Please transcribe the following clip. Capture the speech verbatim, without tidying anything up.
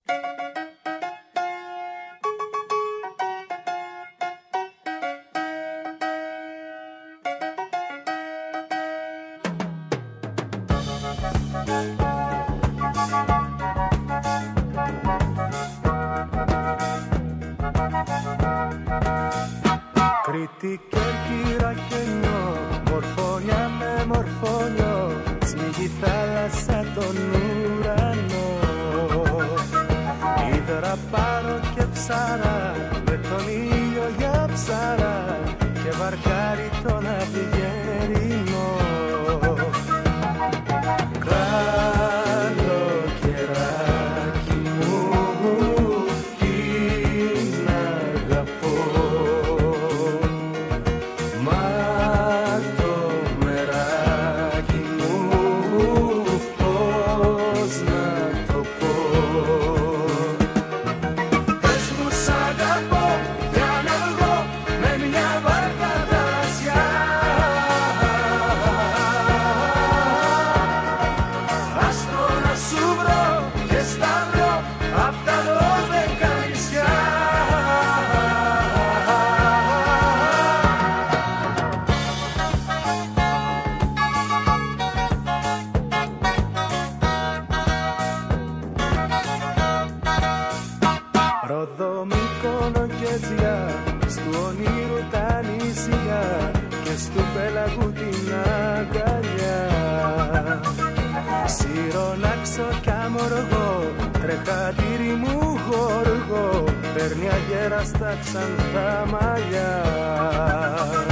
Κρήτη, Κέρκυρα και νιώ, μορφώνια με μορφώνιο, σμίγει θάλασσα τον ουρανό. Ήδρα πάρω και ψάρα, με τον ήλιο για ψάρα, και βαρκάρι τον αυγερινό. Ρόδο, Μύκονο και Αιτζιά, στου ονείρου τα νησιά και στου πέλαγου την αγκαλιά. Σιρονάξο κι αμοργό, τρεχατήρι μου γοργό, παίρνει αγέρα στα ξανθά μαλλιά.